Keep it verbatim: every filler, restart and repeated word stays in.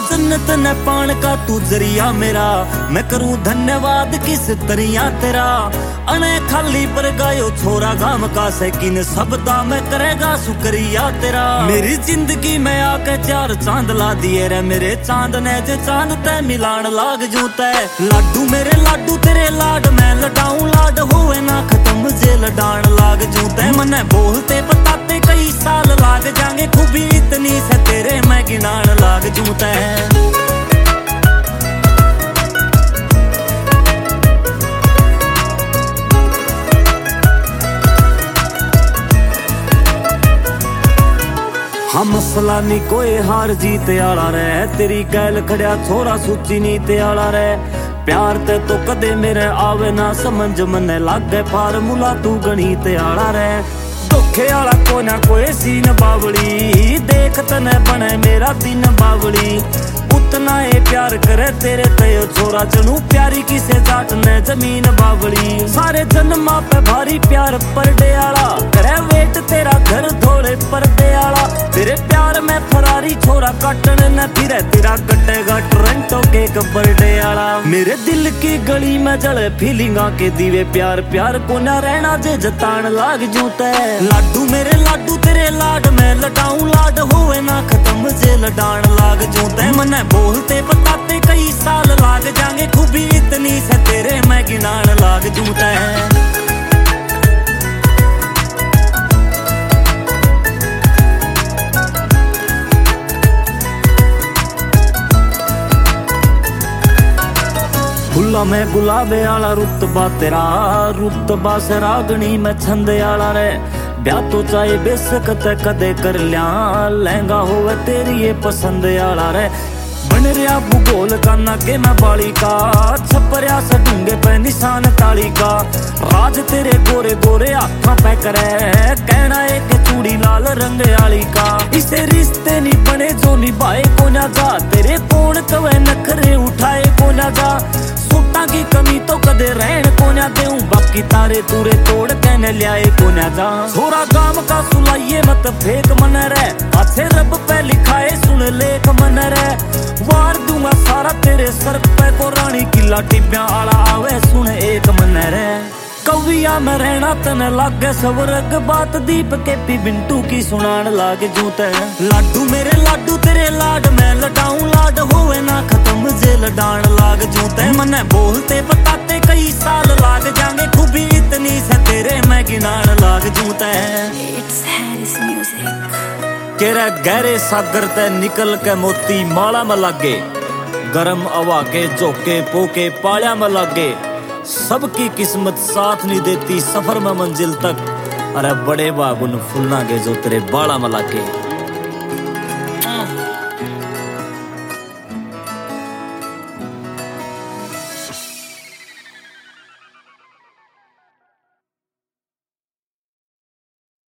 जन्नत न पान का तू जरिया मेरा, मैं करूं धन्यवाद किस तरिया तेरा। अने खाली पर गायो छोरा गाम का सैकिन सबदा मैं करेगा शुक्रिया तेरा। मेरी जिंदगी में आके चार चांद ला दिए रे मेरे चांद ने जो चांद ते मिलान लाग जू ते। लाडू मेरे लाडू तेरे लाड मैं लडाऊं लाड होवे ना खत्म जे लडान लाग जू ते। मने बोलते बताते कई साल लाग जाएंगे खूबी इतनी से तेरे मैं गिनान लाग जू ते। हम मसला नी कोई हार जीत आला रे, तेरी गैल खड़िया छोरा सूची नीते आला रे। प्यार ते तो कदे मेरे आवे ना समझ मने लागे फार्मूला तू गणित आला रे। धोखे आला को ना कोई सीन बावली, देख तने बने मेरा दिन बावली। उतना ये प्यार करे तेरे तयो छोरा चनू प्यारी किसे जाट ने जमीन बावली। सारे जन्मा पे भारी प्यार परडे आला करे वेट तेरा घर धोले परदे आला। तेरे प्यार में फरारी छोरा काटन न फिरे तेरा कटेगा टोरंटो केक बर्थडे आला। मेरे दिल की गली में जले फीलिंगा के दीवे प्यार प्यार को ना रहना जे जतान लाग जू ते। लाडू मेरे लाडू तेरे लाड में लडाऊं लाड होवे ना खत्म जे लडान लाग जू ते। मने बोलते बताते कई साल लाग जाएंगे खूबी इतनी से तेरे मैं गिनान लाग जू ते। फुल्ला में गुलाबे आला रुतबा तेरा, रुतबा से रागनी में छंदे आला रे। ब्याह तो चाहे बेसकत कदे कर लिया, लहंगा होवे तेरी ये पसंद आला रे। बन रहा भूगोल का नागे में बाली का, छपरिया से ढूंगे पे निशान ताली का। राज तेरे गोरे गोरे हाथा पे करे, कहना एक चूड़ी लाल रंग आली का। इसे रिश्ते नहीं बने जो निभाए को ना जा, तेरे कौन कवे नखरे उठाए को ना जा। सूटा की कमी तो कदे रहन को ना देऊं, बाकी तारे तूरे तोड़ कहने लियाए को ना जा। छोरा गाम का सुलाइए मत फेक मन रे, अच्छे रब पे लिखाए सुन लेख मन रे। वार दूंगा सारा तेरे सर पे को रानी किला टिब्या आला आवे सुन एक मन रे। कविया में रहना तने लागे स्वर्ग बात दीप के पी बिंटू की सुनान लागे जू ते। लाडू मेरे लाडू तेरे लाड में लडाऊं लाड होवे ना खत्म जे लडान लाग जू ते। मने बोलते बताते कई साल लाग जाएंगे खूबी इतनी से तेरे मैं गिनान लाग जू ते। केरा गहरे सागर ते निकल के मोती माला में लागे, गरम हवा के झोंके पोके पालिया में लागे। सबकी किस्मत साथ नहीं देती सफर में मंजिल तक, अरे बड़े बागुन फुलना के जो तेरे बाड़ा में लागे।